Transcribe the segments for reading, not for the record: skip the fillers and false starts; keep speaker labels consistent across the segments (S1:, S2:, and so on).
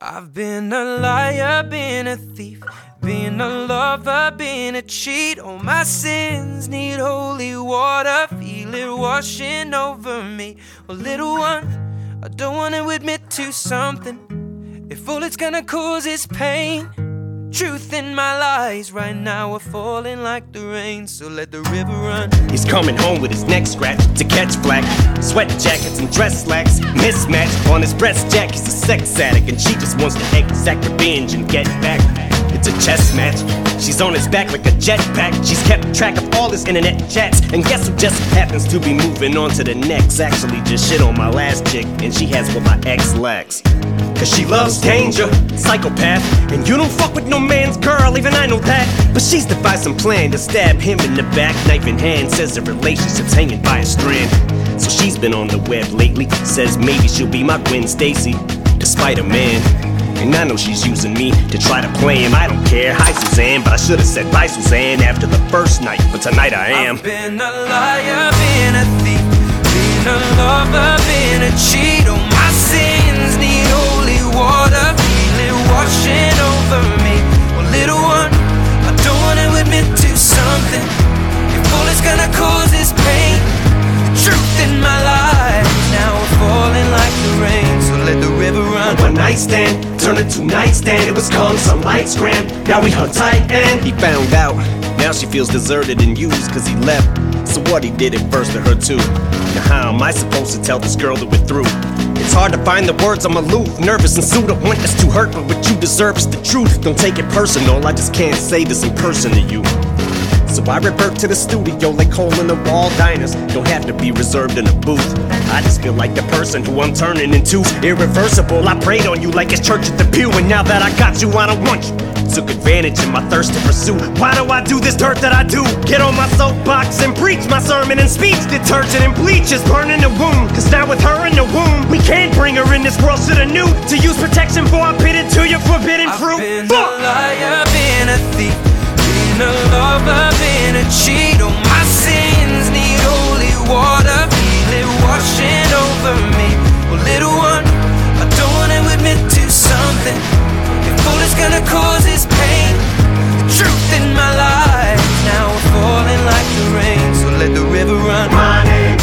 S1: I've been a liar, been a thief, been a lover, been a cheat. All my sins need holy water, feel it washing over me. Well, little one, I don't want to admit to something. If all it's gonna cause is pain, truth in my lies right now are falling like the rain, so let the river run.
S2: He's coming home with his neck scratched to catch flack. Sweat jackets and dress slacks mismatched. On his breast jack, he's a sex addict, and she just wants to exact revenge and get back. It's a chess match. She's on his back like a jetpack. She's kept track of all his internet chats, and guess who just happens to be moving on to the next? Actually just shit on my last chick, and she has what my ex lacks. Cause she loves danger, psychopath. And you don't fuck with no man's girl, even I know that. But she's devised some plan to stab him in the back, knife in hand. Says the relationship's hanging by a strand. So she's been on the web lately, says maybe she'll be my Gwen Stacy, despite a man. And I know she's using me to try to play him. I don't care, hi Suzanne, but I should've said bye Suzanne after the first night, but tonight I am.
S1: I've been a liar, been a thief, been a lover, been a cheat. All my sins need holy water, feel it washing over me. Well, little one, I don't wanna admit to something. If all it's gonna cause is pain, the truth in my life now we're falling like the rain, so let the river run.
S2: One night stand turned into nightstand. It was calm, some lights grand. Now we hung tight and he found out. Now she feels deserted and used cause he left. So what, he did it first to her too. Now how am I supposed to tell this girl that we're through? It's hard to find the words, I'm aloof, nervous and sued. I want this to hurt, but what you deserve is the truth. Don't take it personal, I just can't say this in person to you. So I revert to the studio like hole in the wall diners. Don't have to be reserved in a booth. I just feel like the person who I'm turning into. Irreversible, I prayed on you like it's church at the pew. And now that I got you, I don't want you. Took advantage of my thirst to pursue. Why do I do this dirt that I do? Get on my soapbox and preach my sermon and speech. Detergent and bleach is burning the wound. Cause now with her in the womb, we can't bring her in this world, shoulda knew to use protection before I pitted to your forbidden fruit.
S1: I've been a liar, been a thief, been a lover, been a cheat. All my sins need holy water, feel it washing over me. Well, little one, I don't wanna admit to something. If all it's gonna cause is pain, the truth in my life now we're falling like the rain, so let the river run.
S2: My name's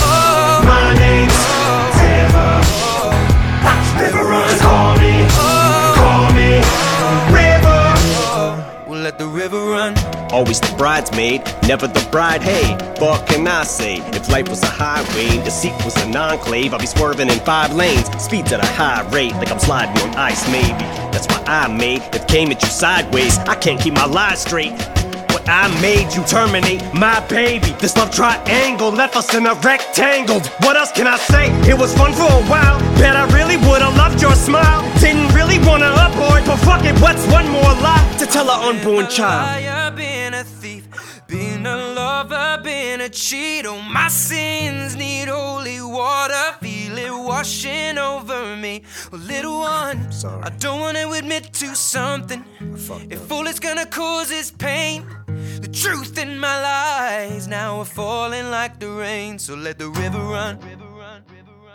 S2: River. River runs, call me River.
S1: We'll let the river run.
S2: Always the bridesmaid, never the bride. Hey, what can I say? If life was a highway, the seat was an enclave, I'd be swerving in 5 lanes, speeds at a high rate, like I'm sliding on ice maybe. That's why I made it, came at you sideways. I can't keep my lies straight. What I made you terminate my baby. This love triangle left us in a rectangle. What else can I say? It was fun for a while. Bet I really would've loved your smile. Didn't really wanna abort, but fuck it, what's one more lie to tell our unborn child?
S1: Been a thief, been a lover, been a cheat. All my sins need holy water, feel it washing over me. Well, little one,
S2: sorry.
S1: I don't wanna admit to something. If all it's gonna cause is pain, the truth in my lies now are falling like the rain, so let the river run.